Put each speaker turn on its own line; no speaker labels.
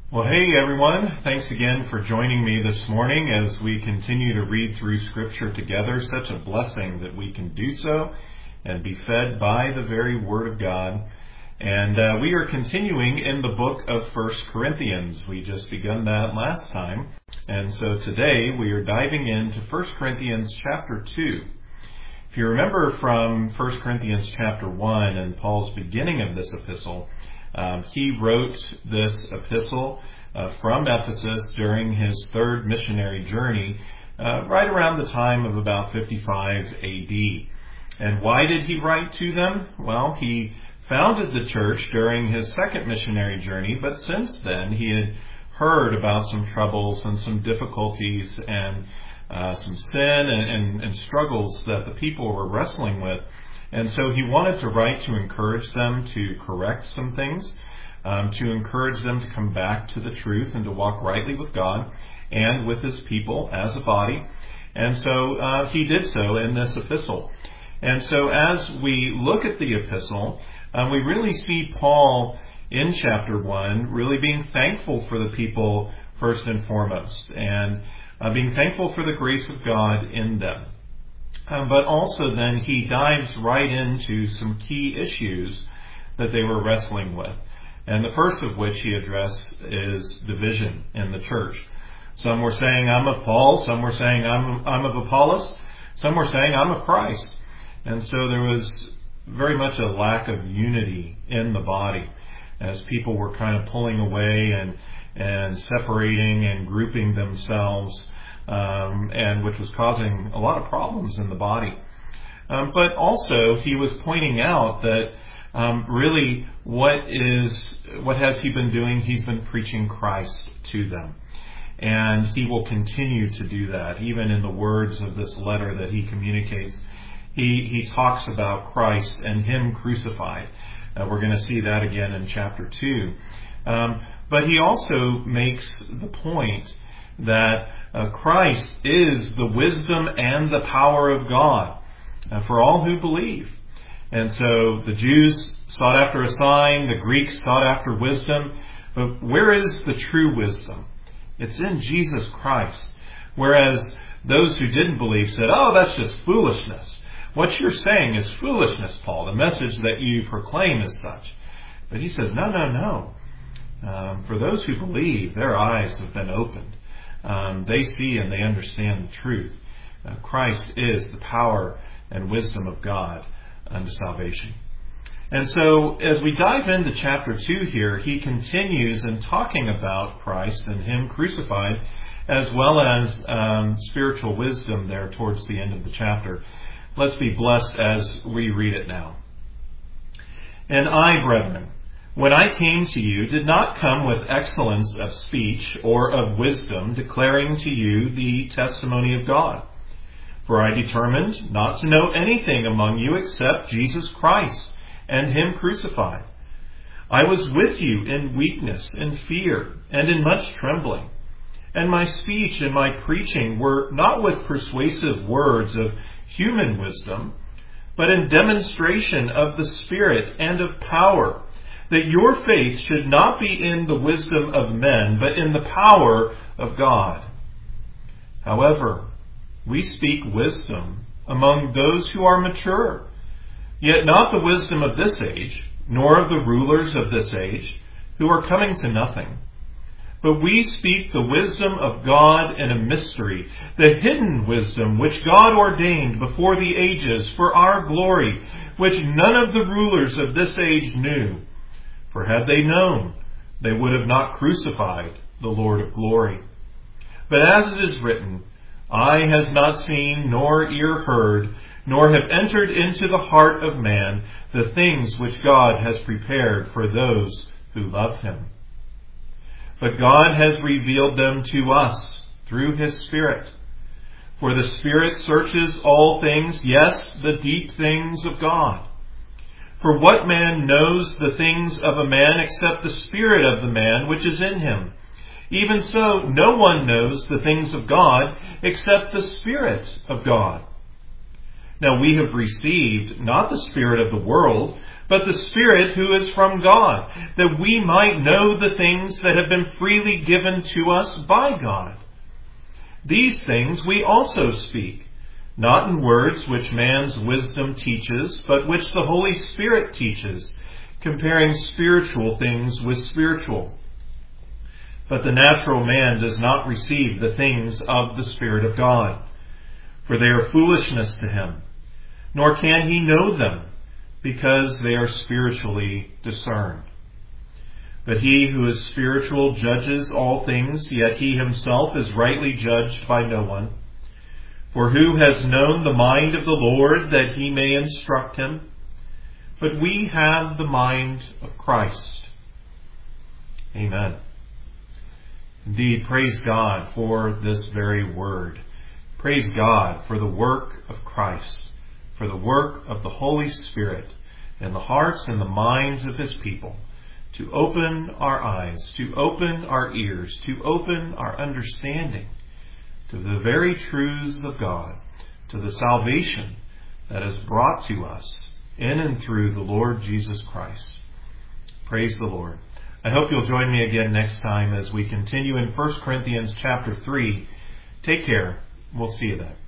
Well, hey everyone. Thanks again for joining me this morning as we continue to read through Scripture together. Such a blessing that we can do so and be fed by the very Word of God. And we are continuing in the book of 1 Corinthians. We just begun that last time. And so today we are diving into 1 Corinthians chapter 2. If you remember from 1 Corinthians chapter 1 and Paul's beginning of this epistle, he wrote this epistle from Ephesus during his third missionary journey, right around the time of about 55 AD. And why did he write to them? Well, he founded the church during his second missionary journey, but since then he had heard about some troubles and some difficulties and some sin and struggles that the people were wrestling with. And so he wanted to write to encourage them to correct some things, to encourage them to come back to the truth and to walk rightly with God and with his people as a body. And so he did so in this epistle. And so as we look at the epistle, we really see Paul in chapter 1 really being thankful for the people first and foremost, and being thankful for the grace of God in them. But also then he dives right into some key issues that they were wrestling with. And the first of which he addressed is division in the church. Some were saying, I'm of Paul. Some were saying, I'm of Apollos. Some were saying, I'm of Christ. And so there was very much a lack of unity in the body as people were kind of pulling away and separating and grouping themselves, and which was causing a lot of problems in the body. But also he was pointing out that really what has he been doing? He's been preaching Christ to them. And he will continue to do that. Even in the words of this letter that he communicates, he talks about Christ and him crucified. We're going to see that again in chapter 2. But he also makes the point that Christ is the wisdom and the power of God for all who believe. And so the Jews sought after a sign, the Greeks sought after wisdom. But where is the true wisdom? It's in Jesus Christ. Whereas those who didn't believe said, oh, that's just foolishness. What you're saying is foolishness, Paul. The message that you proclaim is such. But he says, no. For those who believe, their eyes have been opened. They see and they understand the truth. Christ is the power and wisdom of God unto salvation. And so as we dive into chapter 2 here, he continues in talking about Christ and him crucified, as well as spiritual wisdom there towards the end of the chapter. Let's be blessed as we read it now. And I, brethren, when I came to you, did not come with excellence of speech or of wisdom, declaring to you the testimony of God. For I determined not to know anything among you except Jesus Christ and him crucified. I was with you in weakness, in fear, and in much trembling. And my speech and my preaching were not with persuasive words of human wisdom, but in demonstration of the Spirit and of power, that your faith should not be in the wisdom of men, but in the power of God. However, we speak wisdom among those who are mature, yet not the wisdom of this age, nor of the rulers of this age, who are coming to nothing. But we speak the wisdom of God in a mystery, the hidden wisdom which God ordained before the ages for our glory, which none of the rulers of this age knew. For had they known, they would have not crucified the Lord of glory. But as it is written, eye has not seen, nor ear heard, nor have entered into the heart of man the things which God has prepared for those who love him. But God has revealed them to us through his Spirit. For the Spirit searches all things, yes, the deep things of God. For what man knows the things of a man except the spirit of the man which is in him? Even so, no one knows the things of God except the Spirit of God. Now we have received not the spirit of the world, but the Spirit who is from God, that we might know the things that have been freely given to us by God. These things we also speak, not in words which man's wisdom teaches, but which the Holy Spirit teaches, comparing spiritual things with spiritual. But the natural man does not receive the things of the Spirit of God, for they are foolishness to him, nor can he know them, because they are spiritually discerned. But he who is spiritual judges all things, yet he himself is rightly judged by no one. For who has known the mind of the Lord that he may instruct him? But we have the mind of Christ. Amen. Indeed, praise God for this very word. Praise God for the work of Christ, for the work of the Holy Spirit in the hearts and the minds of His people, to open our eyes, to open our ears, to open our understanding to the very truths of God, to the salvation that is brought to us in and through the Lord Jesus Christ. Praise the Lord. I hope you'll join me again next time as we continue in 1 Corinthians chapter 3. Take care. We'll see you then.